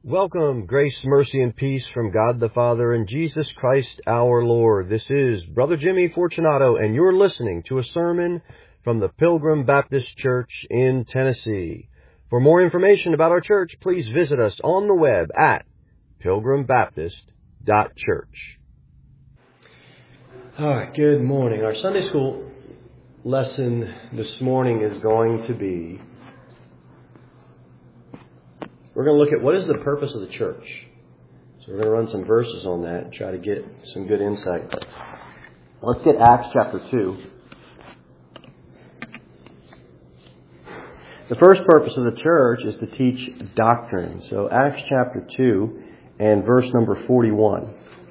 Welcome, grace, mercy, and peace from God the Father and Jesus Christ our Lord. This is Brother Jimmy Fortunato, and you're listening to a sermon from the Pilgrim Baptist Church in Tennessee. For more information about our church, please visit us on the web at pilgrimbaptist.church. All right, good morning. Our Sunday school lesson this morning is going to be, we're going to look at what is the purpose of the church. So we're going to run some verses on that and try to get some good insight. Let's get Acts chapter 2. The first purpose of the church is to teach doctrine. So Acts chapter 2 and verse number 41.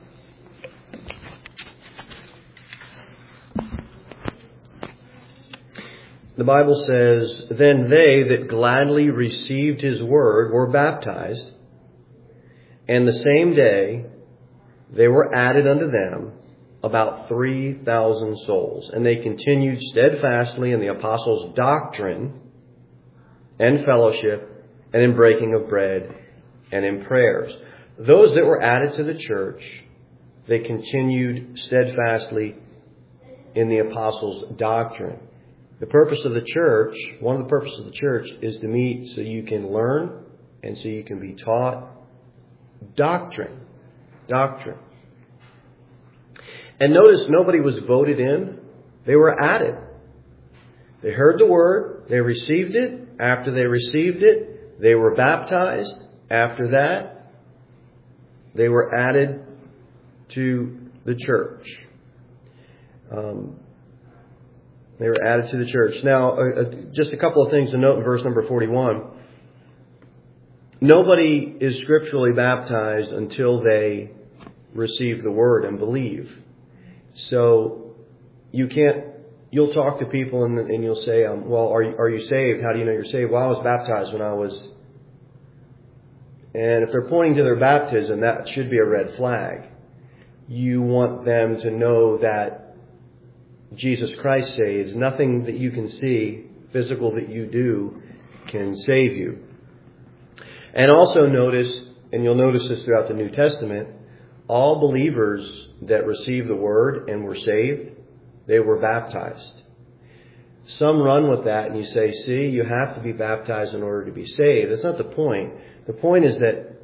The Bible says, "Then they that gladly received his word were baptized, and the same day they were added unto them about 3,000 souls. And they continued steadfastly in the apostles' doctrine and fellowship, and in breaking of bread, and in prayers." Those that were added to the church, they continued steadfastly in the apostles' doctrine. The purpose of the church, one of the purposes of the church, is to meet so you can learn and so you can be taught doctrine. Doctrine. And notice nobody was voted in. They were added. They heard the word. They received it. After they received it, they were baptized. After that, they were added to the church. They were added to the church. Now, just a couple of things to note in verse number 41. Nobody is scripturally baptized until they receive the word and believe. So you'll talk to people and you'll say, well, are you saved? How do you know you're saved? Well, I was baptized when I was... And if they're pointing to their baptism, that should be a red flag. You want them to know that Jesus Christ saves. Nothing that you can see, physical that you do, can save you. And also notice, and you'll notice this throughout the New Testament, all believers that received the word and were saved, they were baptized. Some run with that and you say, see, you have to be baptized in order to be saved. That's not the point. The point is that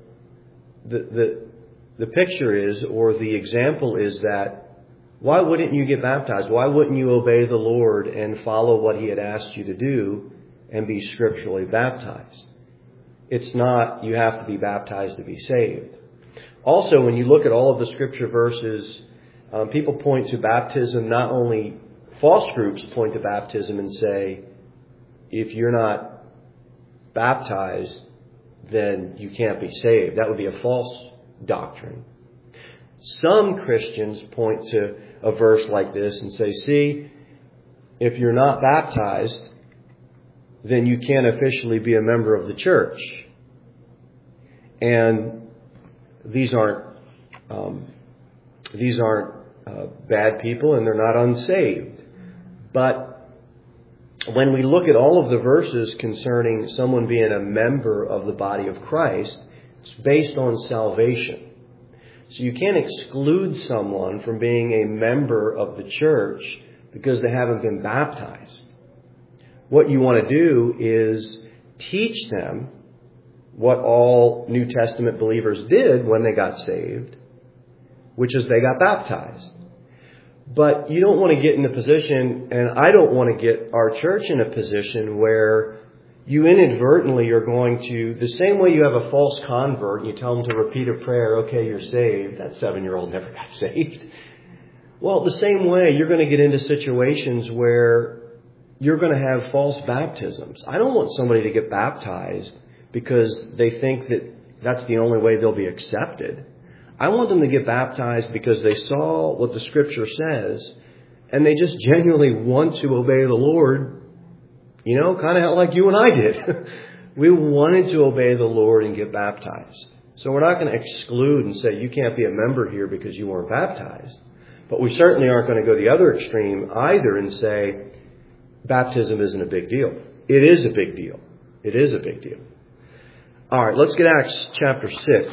the picture is, or the example is that, why wouldn't you get baptized? Why wouldn't you obey the Lord and follow what He had asked you to do and be scripturally baptized? It's not you have to be baptized to be saved. Also, when you look at all of the scripture verses, people point to baptism. Not only false groups point to baptism and say, if you're not baptized, then you can't be saved. That would be a false doctrine. Some Christians point to a verse like this and say, see, if you're not baptized, then you can't officially be a member of the church. And these aren't bad people, and they're not unsaved. But when we look at all of the verses concerning someone being a member of the body of Christ, it's based on salvation. So you can't exclude someone from being a member of the church because they haven't been baptized. What you want to do is teach them what all New Testament believers did when they got saved, which is they got baptized. But you don't want to get in a position, and I don't want to get our church in a position where you inadvertently are going to, the same way you have a false convert, you tell them to repeat a prayer, okay, you're saved. That 7-year-old never got saved. Well, the same way, you're going to get into situations where you're going to have false baptisms. I don't want somebody to get baptized because they think that that's the only way they'll be accepted. I want them to get baptized because they saw what the Scripture says and they just genuinely want to obey the Lord. You know, kind of like you and I did. We wanted to obey the Lord and get baptized. So we're not going to exclude and say you can't be a member here because you weren't baptized. But we certainly aren't going to go the other extreme either and say baptism isn't a big deal. It is a big deal. It is a big deal. All right, let's get Acts chapter 6.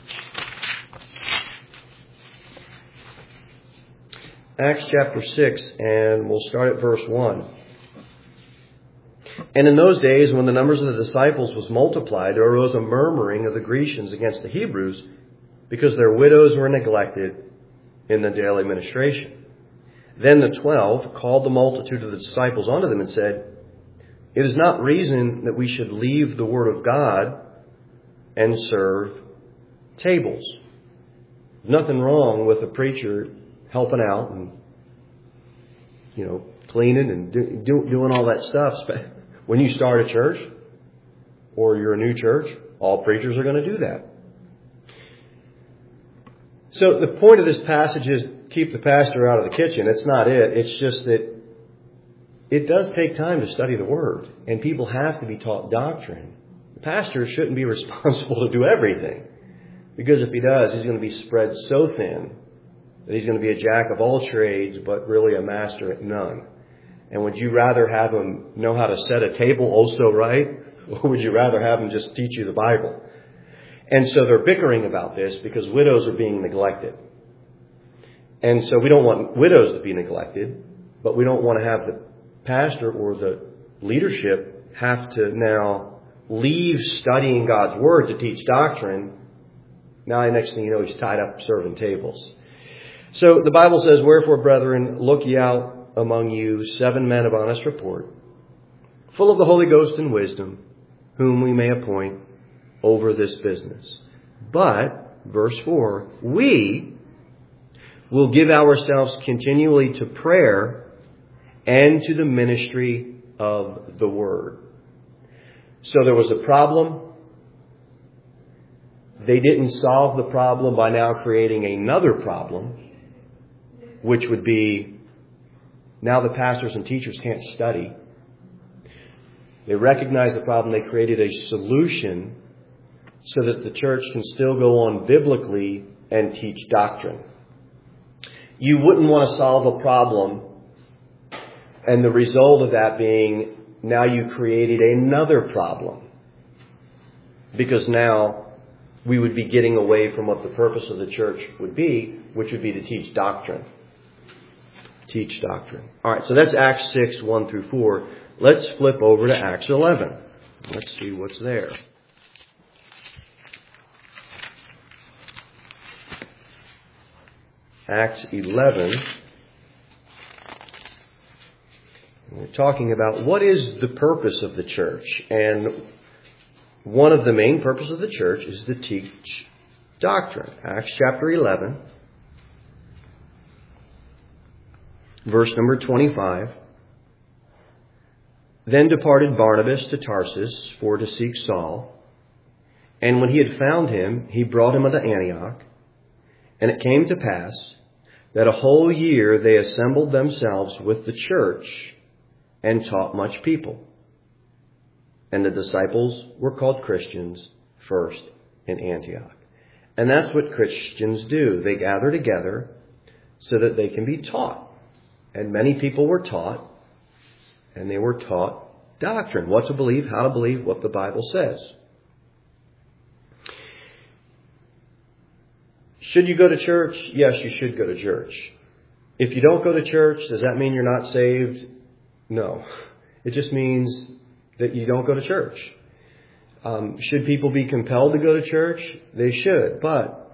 Acts chapter 6, and we'll start at verse 1. And in those days, when the numbers of the disciples was multiplied, there arose a murmuring of the Grecians against the Hebrews, because their widows were neglected in the daily ministration. Then the 12 called the multitude of the disciples unto them and said, It is not reason that we should leave the word of God and serve tables. Nothing wrong with a preacher helping out and, cleaning and doing all that stuff. When you start a church or you're a new church, all preachers are going to do that. So the point of this passage is keep the pastor out of the kitchen. It's not it. It's just that it does take time to study the Word, and people have to be taught doctrine. The pastor shouldn't be responsible to do everything, because if he does, he's going to be spread so thin that he's going to be a jack of all trades, but really a master at none. And would you rather have him know how to set a table also right, or would you rather have him just teach you the Bible? And so they're bickering about this because widows are being neglected. And so we don't want widows to be neglected, but we don't want to have the pastor or the leadership have to now leave studying God's Word to teach doctrine. Now, the next thing you know, he's tied up serving tables. So the Bible says, Wherefore, brethren, look ye out among you 7 men of honest report, full of the Holy Ghost and wisdom, whom we may appoint over this business. But, verse 4, we will give ourselves continually to prayer and to the ministry of the Word. So there was a problem. They didn't solve the problem by now creating another problem, which would be now the pastors and teachers can't study. They recognized the problem. They created a solution so that the church can still go on biblically and teach doctrine. You wouldn't want to solve a problem and the result of that being now you created another problem, because now we would be getting away from what the purpose of the church would be, which would be to teach doctrine. Teach doctrine. All right, so that's Acts 6, 1 through 4. Let's flip over to Acts 11. Let's see what's there. Acts 11. We're talking about what is the purpose of the church. And one of the main purposes of the church is to teach doctrine. Acts chapter 11, verse number 25. Then departed Barnabas to Tarsus for to seek Saul. And when he had found him, he brought him unto Antioch. And it came to pass that a whole year they assembled themselves with the church and taught much people. And the disciples were called Christians first in Antioch. And that's what Christians do. They gather together so that they can be taught. And many people were taught, and they were taught doctrine. What to believe, how to believe, what the Bible says. Should you go to church? Yes, you should go to church. If you don't go to church, does that mean you're not saved? No. It just means that you don't go to church. Should people be compelled to go to church? They should. But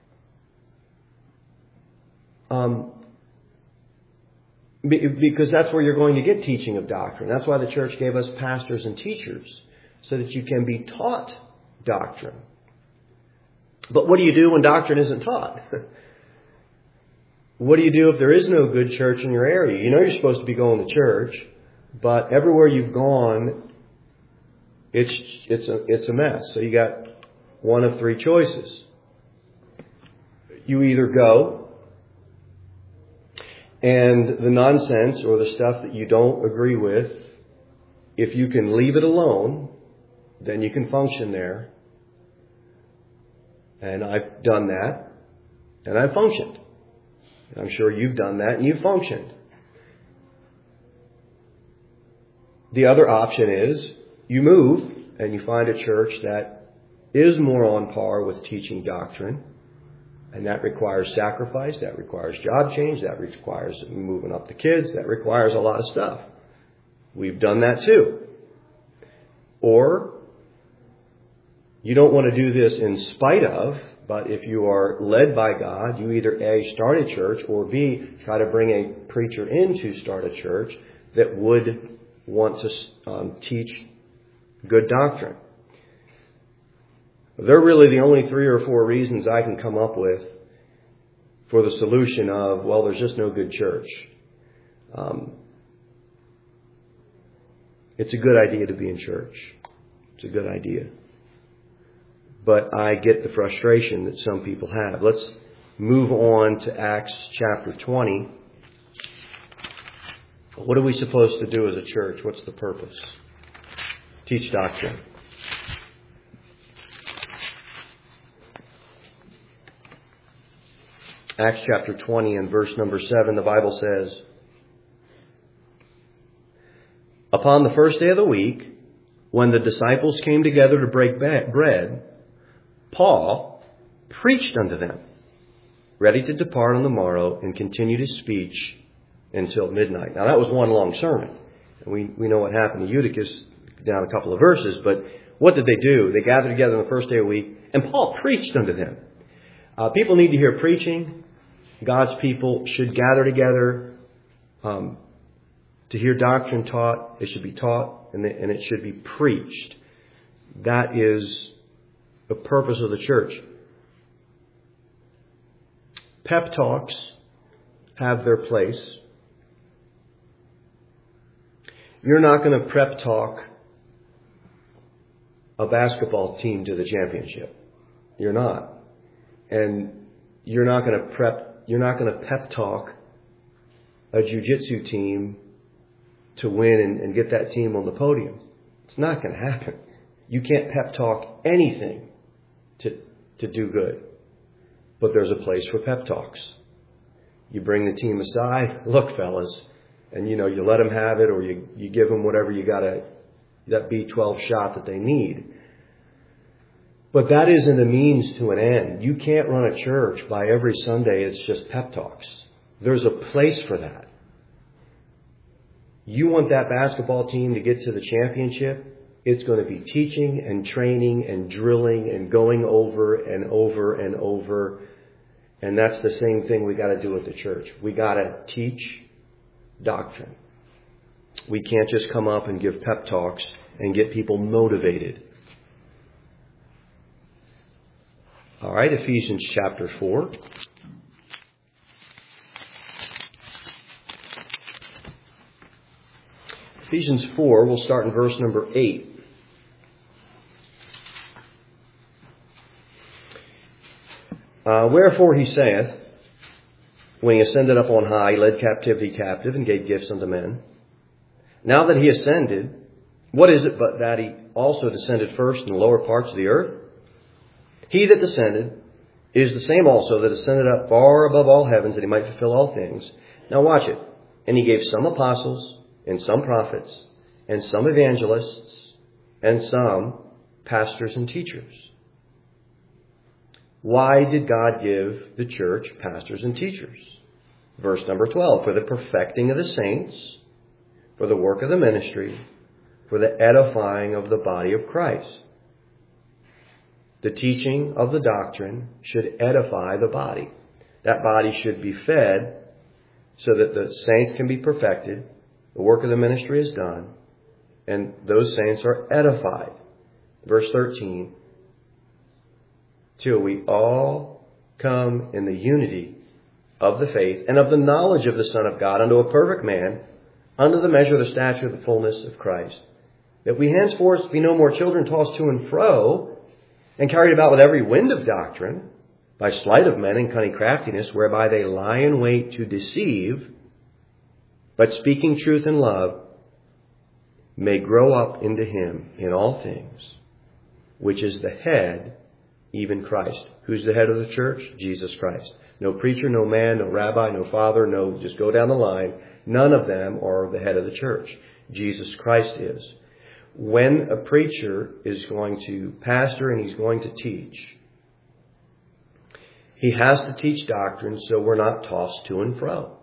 because that's where you're going to get teaching of doctrine. That's why the church gave us pastors and teachers, so that you can be taught doctrine. But what do you do when doctrine isn't taught? What do you do if there is no good church in your area? You know you're supposed to be going to church, but everywhere you've gone, it's a mess. So you got one of 3 choices. You either go, and the nonsense or the stuff that you don't agree with, if you can leave it alone, then you can function there. And I've done that, and I've functioned. I'm sure you've done that, and you've functioned. The other option is you move, and you find a church that is more on par with teaching doctrine. And that requires sacrifice, that requires job change, that requires moving up the kids, that requires a lot of stuff. We've done that too. Or you don't want to do this in spite of, but if you are led by God, you either A, start a church, or B, try to bring a preacher in to start a church that would want to teach good doctrine. They're really the only 3 or 4 reasons I can come up with for the solution of, well, there's just no good church. It's a good idea to be in church. It's a good idea. But I get the frustration that some people have. Let's move on to Acts chapter 20. What are we supposed to do as a church? What's the purpose? Teach doctrine. Acts chapter 20 and verse number 7, the Bible says, "Upon the first day of the week, when the disciples came together to break bread, Paul preached unto them, ready to depart on the morrow, and continued his speech until midnight." Now that was one long sermon. And we know what happened to Eutychus down a couple of verses, but what did they do? They gathered together on the first day of the week, and Paul preached unto them. People need to hear preaching. God's people should gather together to hear doctrine taught. It should be taught, and it should be preached. That is the purpose of the church. Pep talks have their place. You're not going to prep talk a basketball team to the championship. You're not. And you're not going to pep talk a jiu-jitsu team to win and get that team on the podium. It's not going to happen. You can't pep talk anything to do good. But there's a place for pep talks. You bring the team aside, look, fellas, and you let them have it, or you give them whatever that B12 shot that they need. But that isn't a means to an end. You can't run a church by every Sunday it's just pep talks. There's a place for that. You want that basketball team to get to the championship, it's going to be teaching and training and drilling and going over and over and over. And that's the same thing we got to do at the church. We got to teach doctrine. We can't just come up and give pep talks and get people motivated. All right, Ephesians chapter 4. Ephesians 4, we'll start in verse number 8. Wherefore he saith, when he ascended up on high, he led captivity captive and gave gifts unto men. Now that he ascended, what is it but that he also descended first in the lower parts of the earth? He that descended is the same also that ascended up far above all heavens, that he might fulfill all things. Now watch it. And he gave some apostles, and some prophets, and some evangelists, and some pastors and teachers. Why did God give the church pastors and teachers? Verse number 12, for the perfecting of the saints, for the work of the ministry, for the edifying of the body of Christ. The teaching of the doctrine should edify the body. That body should be fed so that the saints can be perfected, the work of the ministry is done, and those saints are edified. Verse 13, till we all come in the unity of the faith and of the knowledge of the Son of God unto a perfect man, unto the measure of the stature of the fullness of Christ, that we henceforth be no more children tossed to and fro, and carried about with every wind of doctrine, by sleight of men and cunning craftiness, whereby they lie in wait to deceive, but speaking truth in love, may grow up into him in all things, which is the head, even Christ. Who's the head of the church? Jesus Christ. No preacher, no man, no rabbi, no father, no, just go down the line. None of them are the head of the church. Jesus Christ is. when a preacher is going to pastor and he's going to teach, he has to teach doctrine so we're not tossed to and fro.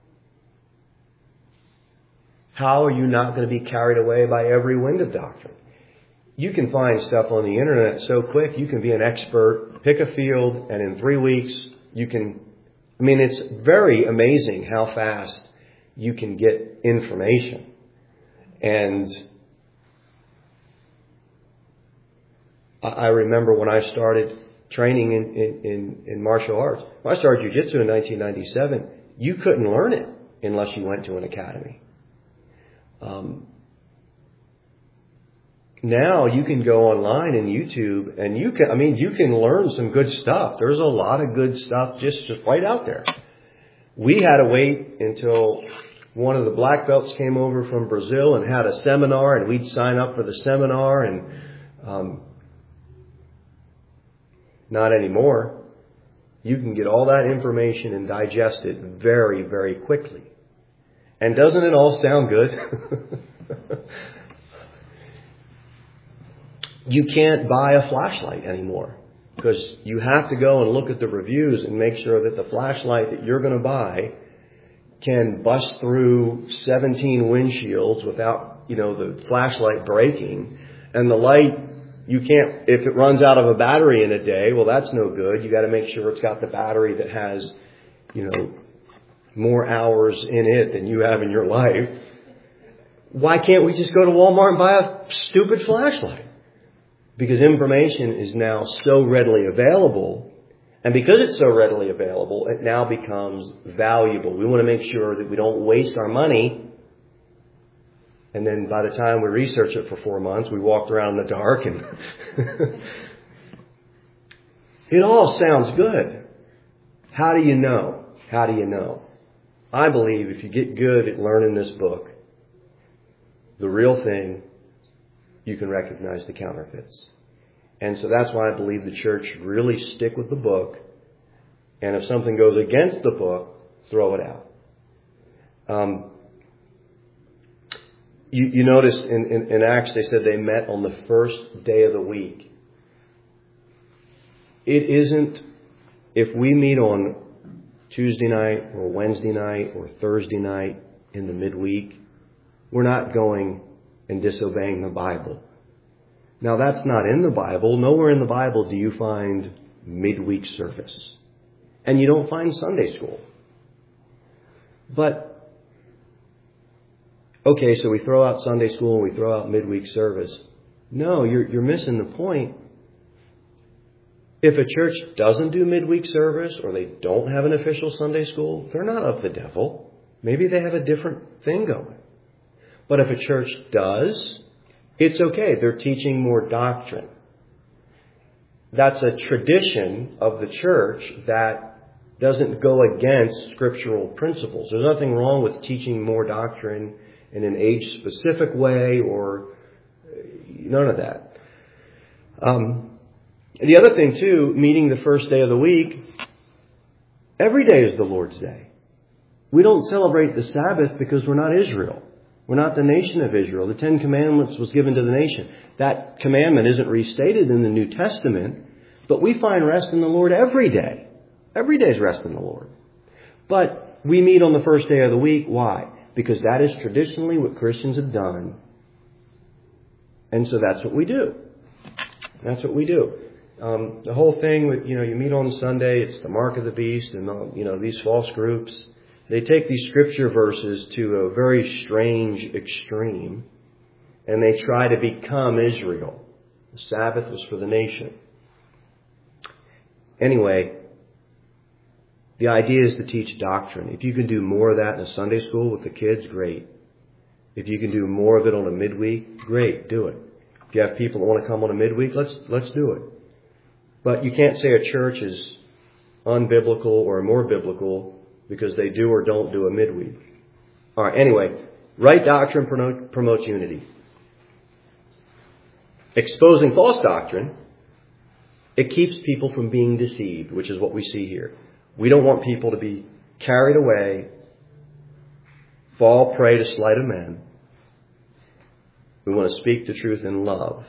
How are you not going to be carried away by every wind of doctrine? You can find stuff on the internet so quick. You can be an expert, pick a field, and in 3 weeks you can... it's very amazing how fast you can get information. And I remember when I started training in martial arts. When I started jiu-jitsu in 1997, you couldn't learn it unless you went to an academy. Now you can go online and YouTube and you can learn some good stuff. There's a lot of good stuff just right out there. We had to wait until one of the black belts came over from Brazil and had a seminar, and we'd sign up for the seminar, and not anymore. You can get all that information and digest it very, very quickly. And doesn't it all sound good? You can't buy a flashlight anymore because you have to go and look at the reviews and make sure that the flashlight that you're going to buy can bust through 17 windshields without, the flashlight breaking. And the light, you can't, if it runs out of a battery in a day, well, that's no good. You got to make sure it's got the battery that has, more hours in it than you have in your life. Why can't we just go to Walmart and buy a stupid flashlight? Because information is now so readily available. And because it's so readily available, it now becomes valuable. We want to make sure that we don't waste our money. And then by the time we research it for 4 months, we walked around in the dark and it all sounds good. How do you know? How do you know? I believe if you get good at learning this book, the real thing, you can recognize the counterfeits. And so that's why I believe the church should really stick with the book. And if something goes against the book, throw it out. You notice in Acts they said they met on the first day of the week. It isn't if we meet on Tuesday night or Wednesday night or Thursday night in the midweek, we're not going and disobeying the Bible. Now that's not in the Bible. Nowhere in the Bible do you find midweek service. And you don't find Sunday school. But, okay, so we throw out Sunday school and we throw out midweek service. No, you're missing the point. If a church doesn't do midweek service or they don't have an official Sunday school, they're not of the devil. Maybe they have a different thing going. But if a church does, it's okay. They're teaching more doctrine. That's a tradition of the church that doesn't go against scriptural principles. There's nothing wrong with teaching more doctrine in an age-specific way or none of that. The other thing, too, meeting the first day of the week, every day is the Lord's Day. We don't celebrate the Sabbath because we're not Israel. We're not the nation of Israel. The Ten Commandments was given to the nation. That commandment isn't restated in the New Testament, but we find rest in the Lord every day. Every day is rest in the Lord. But we meet on the first day of the week. Why? Because that is traditionally what Christians have done. And so that's what we do. That's what we do. The whole thing with, you meet on Sunday, it's the mark of the beast and, these false groups. They take these scripture verses to a very strange extreme and they try to become Israel. The Sabbath was for the nation. Anyway, the idea is to teach doctrine. If you can do more of that in a Sunday school with the kids, great. If you can do more of it on a midweek, great, do it. If you have people that want to come on a midweek, let's do it. But you can't say a church is unbiblical or more biblical because they do or don't do a midweek. All right, anyway, right doctrine promotes unity. Exposing false doctrine, it keeps people from being deceived, which is what we see here. We don't want people to be carried away, fall prey to sleight of men. We want to speak the truth in love.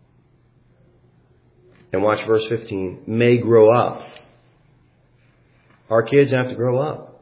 And watch verse 15. May grow up. Our kids have to grow up.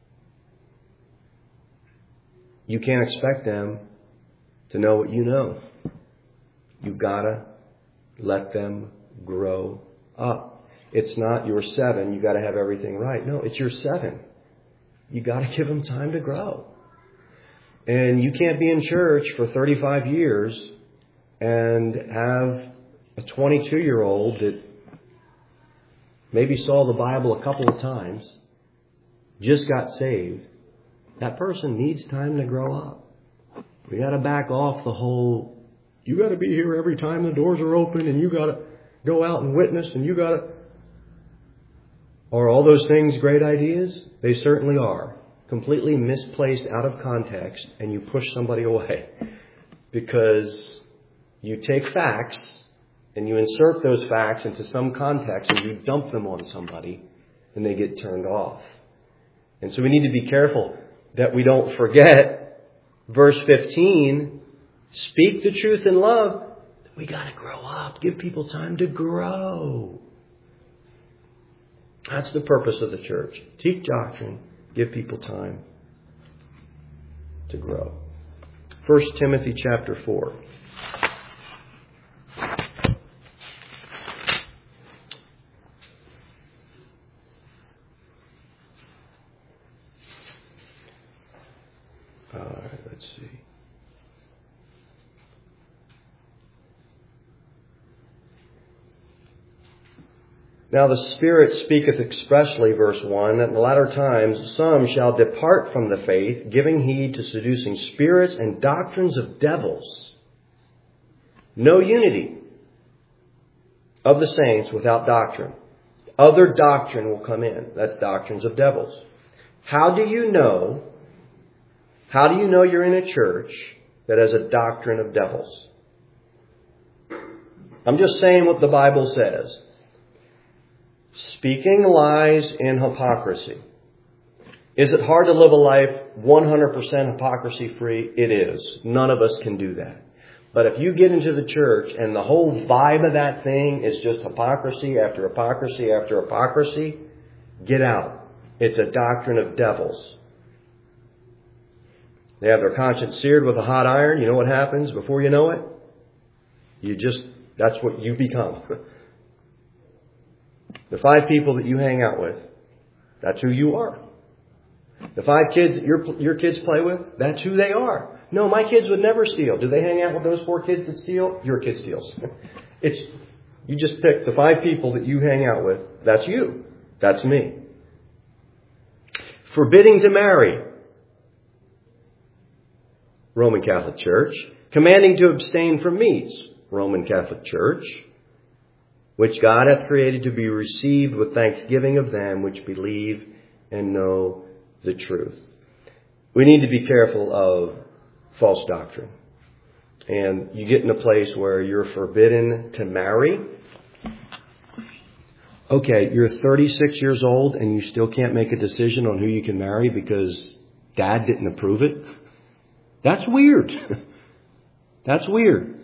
You can't expect them to know what you know. You've got to let them grow up. It's not your 7. You got to have everything right. No, it's your 7. You got to give them time to grow. And you can't be in church for 35 years and have a 22-year-old that maybe saw the Bible a couple of times, just got saved. That person needs time to grow up. We got to back off the whole, you got to be here every time the doors are open and you got to go out and witness and you got to... Are all those things great ideas? They certainly are. Completely misplaced out of context, and you push somebody away because you take facts and you insert those facts into some context and you dump them on somebody and they get turned off. And so we need to be careful that we don't forget verse 15, speak the truth in love. We got to grow up. Give people time to grow. That's the purpose of the church. Teach doctrine. Give people time to grow. 1 Timothy chapter 4. Let's see. Now the Spirit speaketh expressly, verse 1, that in the latter times some shall depart from the faith, giving heed to seducing spirits and doctrines of devils. No unity of the saints without doctrine. Other doctrine will come in. That's doctrines of devils. How do you know you're in a church that has a doctrine of devils? I'm just saying what the Bible says. Speaking lies in hypocrisy. Is it hard to live a life 100% hypocrisy free? It is. None of us can do that. But if you get into the church and the whole vibe of that thing is just hypocrisy after hypocrisy after hypocrisy, get out. It's a doctrine of devils. They have their conscience seared with a hot iron. You know what happens before you know it? That's what you become. The 5 people that you hang out with, that's who you are. The 5 kids that your kids play with, that's who they are. No, my kids would never steal. Do they hang out with those 4 kids that steal? Your kid steals. You just pick the 5 people that you hang out with. That's you. That's me. Forbidding to marry. Roman Catholic Church. Commanding to abstain from meats. Roman Catholic Church. Which God hath created to be received with thanksgiving of them which believe and know the truth. We need to be careful of false doctrine. And you get in a place where you're forbidden to marry. Okay, you're 36 years old and you still can't make a decision on who you can marry because Dad didn't approve it. That's weird. That's weird.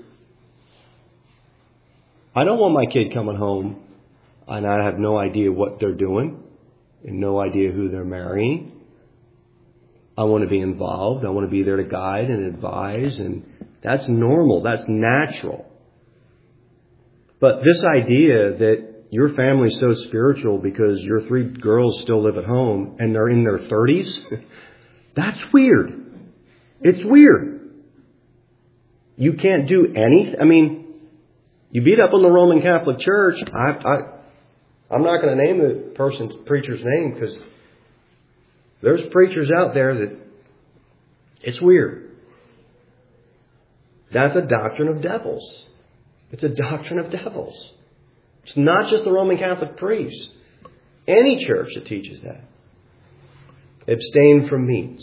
I don't want my kid coming home and I have no idea what they're doing and no idea who they're marrying. I want to be involved. I want to be there to guide and advise, and that's normal. That's natural. But this idea that your family's so spiritual because your 3 girls still live at home and they're in their 30s, that's weird. It's weird. You can't do anything. I mean, you beat up on the Roman Catholic Church. I'm not going to name the preacher's name because there's preachers out there that it's weird. That's a doctrine of devils. It's a doctrine of devils. It's not just the Roman Catholic priest. Any church that teaches that. Abstain from meats.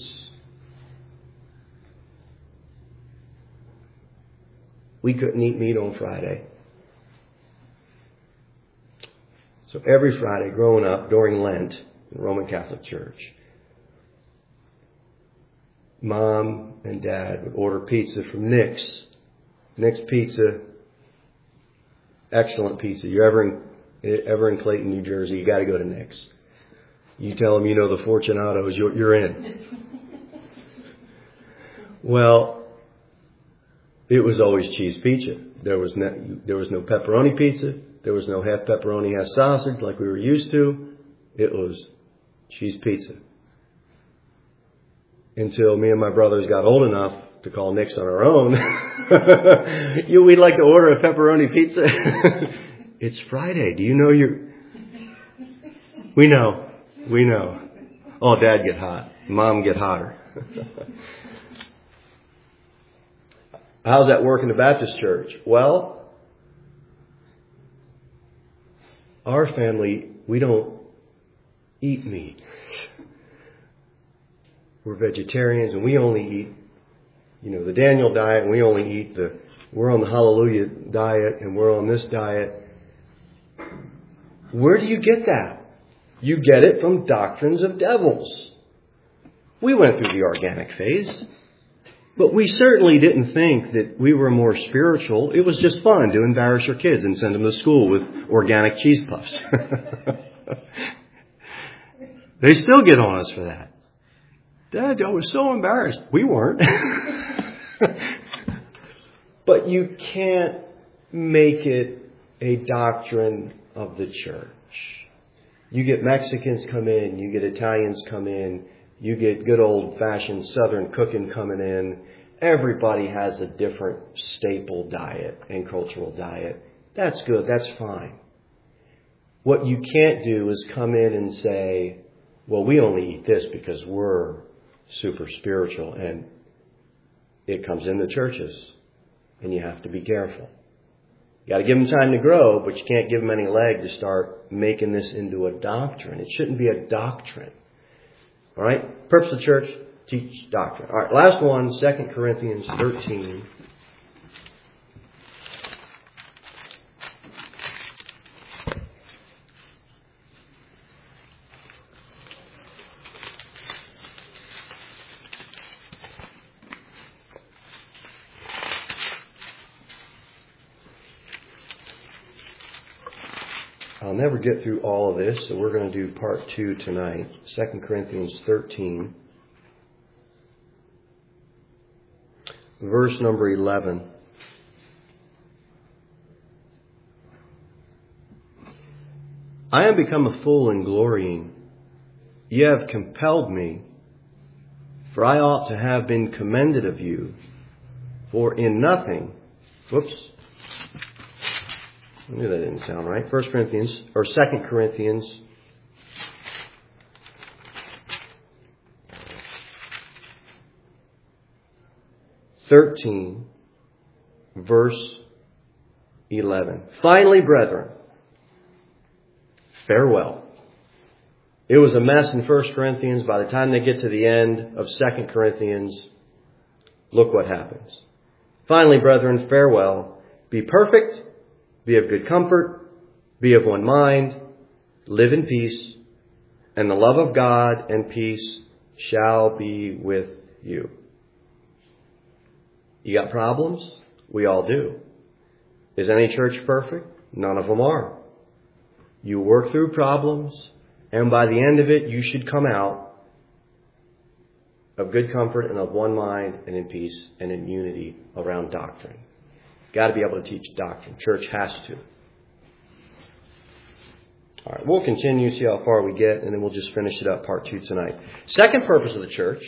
We couldn't eat meat on Friday. So every Friday growing up during Lent in the Roman Catholic Church, Mom and Dad would order pizza from Nick's Nick's Pizza. Excellent pizza. You're ever in Clayton, New Jersey, you got to go to Nick's. You tell them you know the Fortunatos, you're in. Well, it was always cheese pizza. There was no pepperoni pizza. There was no half pepperoni, half sausage like we were used to. It was cheese pizza. Until me and my brothers got old enough to call Nick's on our own. We'd like to order a pepperoni pizza. It's Friday. Do you know We know. Oh, Dad get hot. Mom get hotter. How's that work in the Baptist church? Well, our family, we don't eat meat. We're vegetarians and we only eat, the Daniel diet, and we only eat we're on the Hallelujah diet and we're on this diet. Where do you get that? You get it from doctrines of devils. We went through the organic phase, but we certainly didn't think that we were more spiritual. It was just fun to embarrass your kids and send them to school with organic cheese puffs. They still get on us for that. Dad, I was so embarrassed. We weren't. But you can't make it a doctrine of the church. You get Mexicans come in, you get Italians come in, you get good old-fashioned Southern cooking coming in. Everybody has a different staple diet and cultural diet. That's good. That's fine. What you can't do is come in and say, well, we only eat this because we're super spiritual. And it comes in the churches. And you have to be careful. You got to give them time to grow, but you can't give them any leg to start making this into a doctrine. It shouldn't be a doctrine. All right? Purpose of the church, teach doctrine. All right, last one, 2 Corinthians 13. I'll never get through all of this, so we're going to do part 2 tonight. 2 Corinthians 13, verse number 11. I am become a fool in glorying. Ye have compelled me, for I ought to have been commended of you. For in nothing, I knew that didn't sound right. 2 Corinthians 13, verse 11. Finally, brethren, farewell. It was a mess in 1 Corinthians. By the time they get to the end of 2 Corinthians, look what happens. Finally, brethren, farewell. Be perfect. Be of good comfort, be of one mind, live in peace, and the love of God and peace shall be with you. You got problems? We all do. Is any church perfect? None of them are. You work through problems, and by the end of it, you should come out of good comfort and of one mind and in peace and in unity around doctrine. Got to be able to teach doctrine. Church has to. All right, we'll continue, see how far we get, and then we'll just finish it up, part 2 tonight. Second purpose of the church.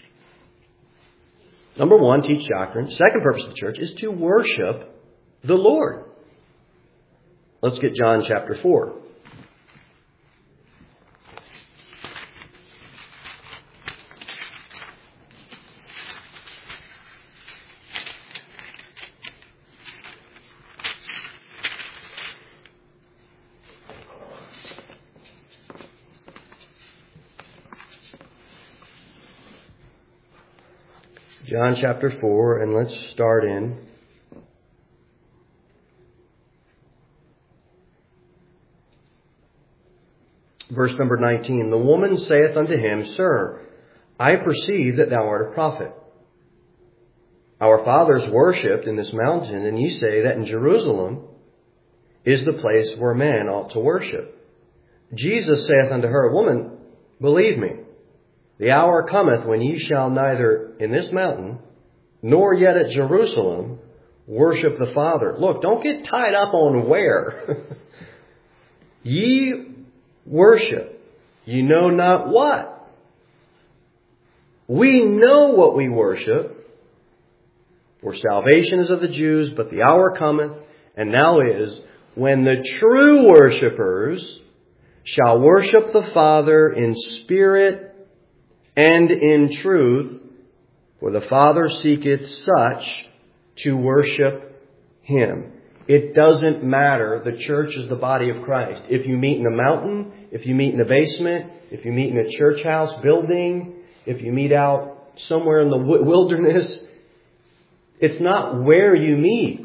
Number 1, teach doctrine. Second purpose of the church is to worship the Lord. Let's get John chapter 4. John chapter 4, and let's start in verse number 19. The woman saith unto him, Sir, I perceive that thou art a prophet. Our fathers worshipped in this mountain, and ye say that in Jerusalem is the place where men ought to worship. Jesus saith unto her, Woman, believe me, the hour cometh when ye shall neither in this mountain, nor yet at Jerusalem, worship the Father. Look, don't get tied up on where. Ye worship, ye know not what. We know what we worship, for salvation is of the Jews, but the hour cometh, and now is, when the true worshipers shall worship the Father in spirit and in truth, for the Father seeketh such to worship Him. It doesn't matter. The church is the body of Christ. If you meet in a mountain, if you meet in a basement, if you meet in a church house building, if you meet out somewhere in the wilderness, it's not where you meet.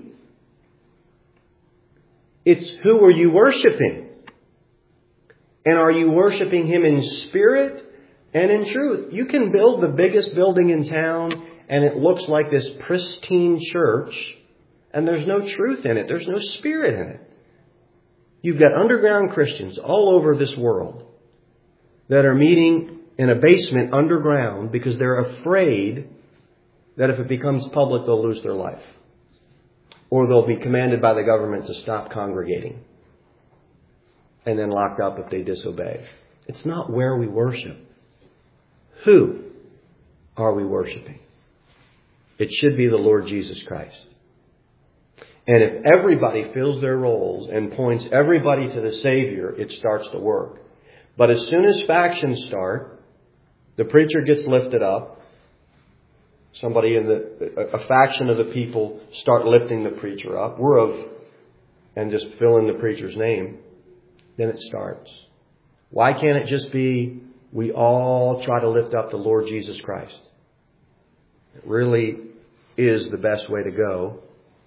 It's who are you worshiping? And are you worshiping Him in spirit and in truth? You can build the biggest building in town and it looks like this pristine church and there's no truth in it. There's no spirit in it. You've got underground Christians all over this world that are meeting in a basement underground because they're afraid that if it becomes public, they'll lose their life. Or they'll be commanded by the government to stop congregating and then locked up if they disobey. It's not where we worship. Who are we worshiping? It should be the Lord Jesus Christ. And if everybody fills their roles and points everybody to the Savior, it starts to work. But as soon as factions start, the preacher gets lifted up. Somebody in a faction of the people start lifting the preacher up. And just fill in the preacher's name. Then it starts. Why can't it just be we all try to lift up the Lord Jesus Christ? It really is the best way to go.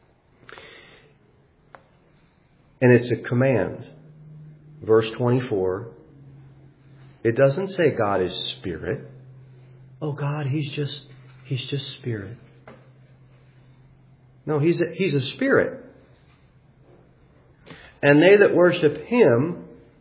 And it's a command. Verse 24. It doesn't say God is spirit. Oh, God, He's just spirit. No, He's a spirit. And they that worship Him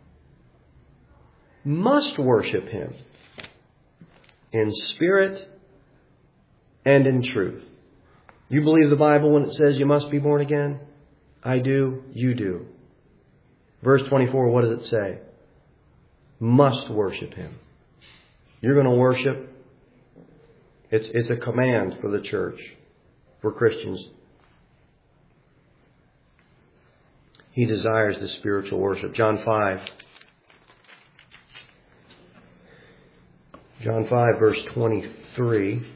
must worship Him in spirit and in truth. You believe the Bible when it says you must be born again? I do. You do. Verse 24, what does it say? Must worship Him. You're going to worship. It's a command for the church, for Christians. He desires the spiritual worship. John 5, verse 23.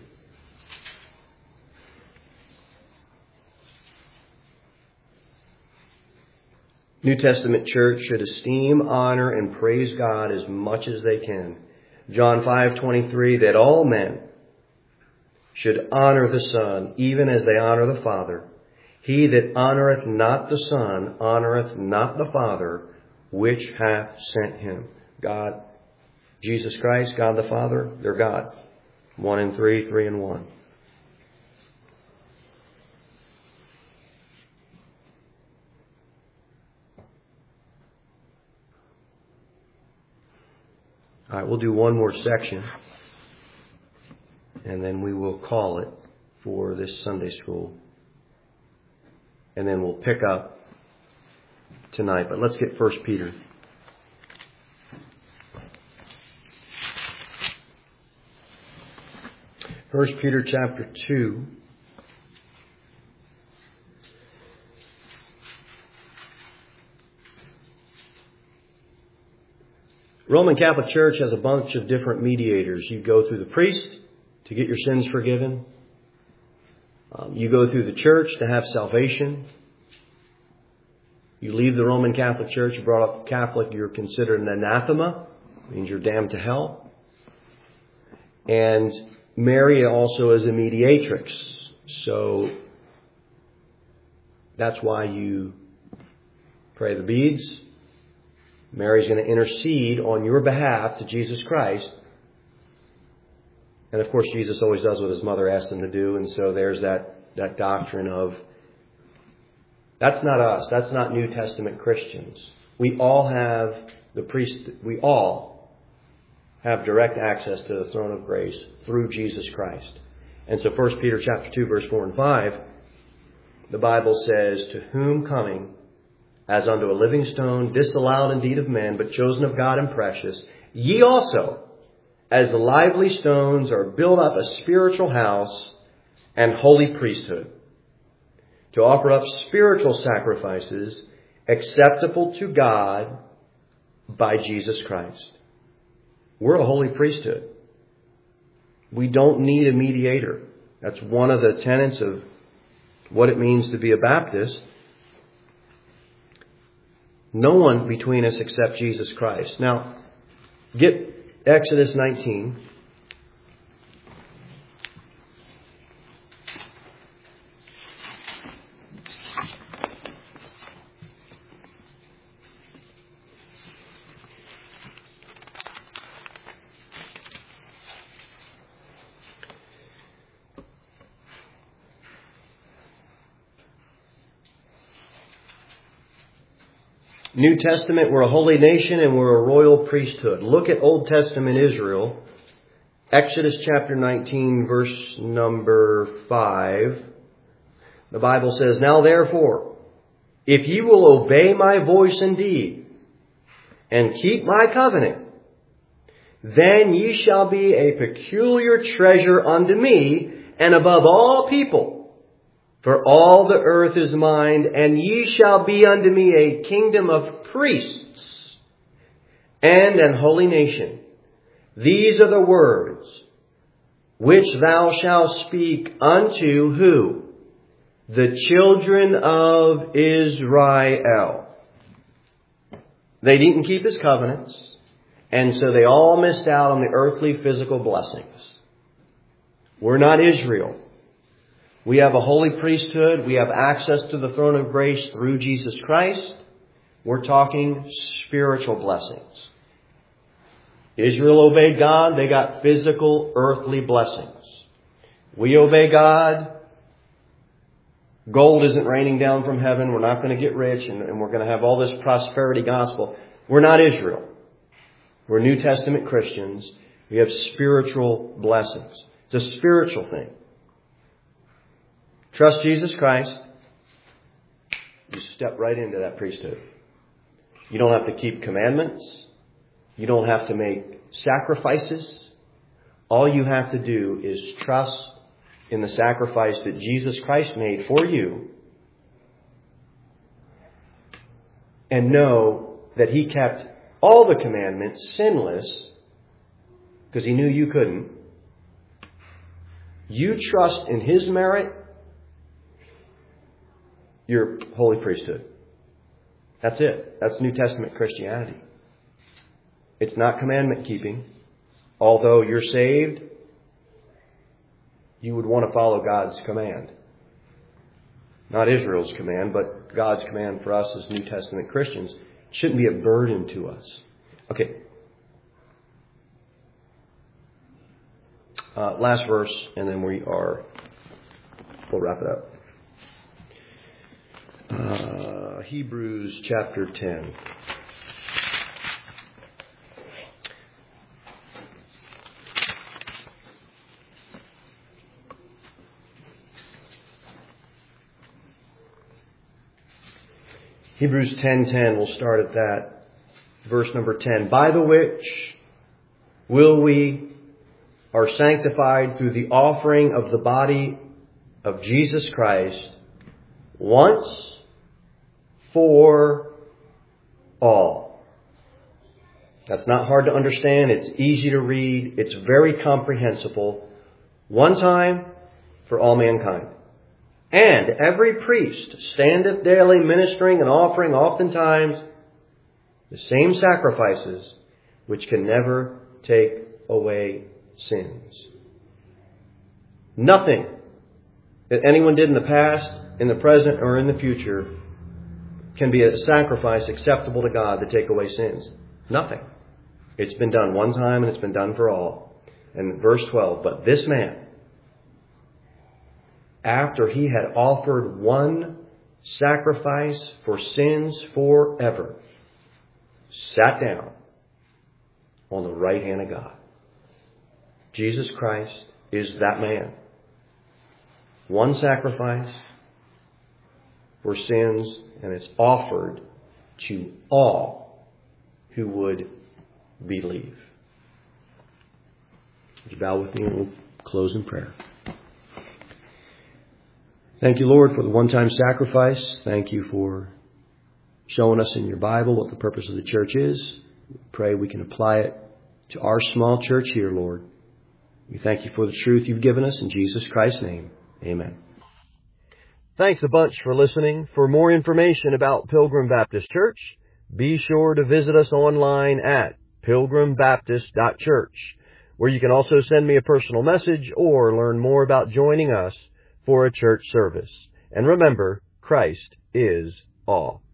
New Testament church should esteem, honor, and praise God as much as they can. John 5:23, that all men should honor the Son, even as they honor the Father. He that honoreth not the Son, honoreth not the Father, which hath sent Him. God, Jesus Christ, God the Father, they're God. 1 and 3, 3 and 1. All right, we'll do one more section, and then we will call it for this Sunday school. And then we'll pick up tonight. But let's get 1 Peter. 1 Peter chapter 2. Roman Catholic Church has a bunch of different mediators. You go through the priest to get your sins forgiven. You go through the church to have salvation. You leave the Roman Catholic Church, you're brought up Catholic, you're considered an anathema. It means you're damned to hell. And Mary also is a mediatrix. So that's why you pray the beads. Mary's going to intercede on your behalf to Jesus Christ. And of course, Jesus always does what His mother asked Him to do. And so there's that that doctrine of, that's not us, that's not New Testament Christians. We all have direct access to the throne of grace through Jesus Christ. And so 1 Peter chapter 2, verse 4 and 5, the Bible says, to whom coming as unto a living stone, disallowed indeed of men, but chosen of God and precious, ye also, as the lively stones, are built up a spiritual house and holy priesthood, to offer up spiritual sacrifices acceptable to God by Jesus Christ. We're a holy priesthood. We don't need a mediator. That's one of the tenets of what it means to be a Baptist. No one between us except Jesus Christ. Now, get Exodus 19. New Testament, we're a holy nation and we're a royal priesthood. Look at Old Testament Israel. Exodus chapter 19, verse number 5. The Bible says, now therefore, if ye will obey my voice indeed, and keep my covenant, then ye shall be a peculiar treasure unto me, and above all people. For all the earth is mine, and ye shall be unto me a kingdom of priests and an holy nation. These are the words which thou shalt speak unto who? The children of Israel. They didn't keep his covenants, and so they all missed out on the earthly physical blessings. We're not Israel. We have a holy priesthood. We have access to the throne of grace through Jesus Christ. We're talking spiritual blessings. Israel obeyed God. They got physical, earthly blessings. We obey God. Gold isn't raining down from heaven. We're not going to get rich and we're going to have all this prosperity gospel. We're not Israel. We're New Testament Christians. We have spiritual blessings. It's a spiritual thing. Trust Jesus Christ. You step right into that priesthood. You don't have to keep commandments. You don't have to make sacrifices. All you have to do is trust in the sacrifice that Jesus Christ made for you. And know that He kept all the commandments sinless because He knew you couldn't. You trust in His merit. Your holy priesthood. That's it. That's New Testament Christianity. It's not commandment keeping. Although you're saved, you would want to follow God's command. Not Israel's command, but God's command for us as New Testament Christians. It shouldn't be a burden to us. Okay. Last verse, and then we'll wrap it up. Hebrews chapter 10. Hebrews 10:10, we'll start at that. Verse number 10. By the which we are sanctified through the offering of the body of Jesus Christ once for all. That's not hard to understand. It's easy to read. It's very comprehensible. One time for all mankind. And every priest standeth daily ministering and offering oftentimes the same sacrifices which can never take away sins. Nothing that anyone did in the past, in the present, or in the future can be a sacrifice acceptable to God to take away sins. Nothing. It's been done one time and it's been done for all. And verse 12, but this man after he had offered one sacrifice for sins forever, sat down on the right hand of God. Jesus Christ is that man. One sacrifice for sins, and it's offered to all who would believe. Would you bow with me and we'll close in prayer. Thank you, Lord, for the one-time sacrifice. Thank you for showing us in your Bible what the purpose of the church is. We pray we can apply it to our small church here, Lord. We thank you for the truth you've given us. In Jesus Christ's name, amen. Thanks a bunch for listening. For more information about Pilgrim Baptist Church, be sure to visit us online at pilgrimbaptist.church, where you can also send me a personal message or learn more about joining us for a church service. And remember, Christ is all.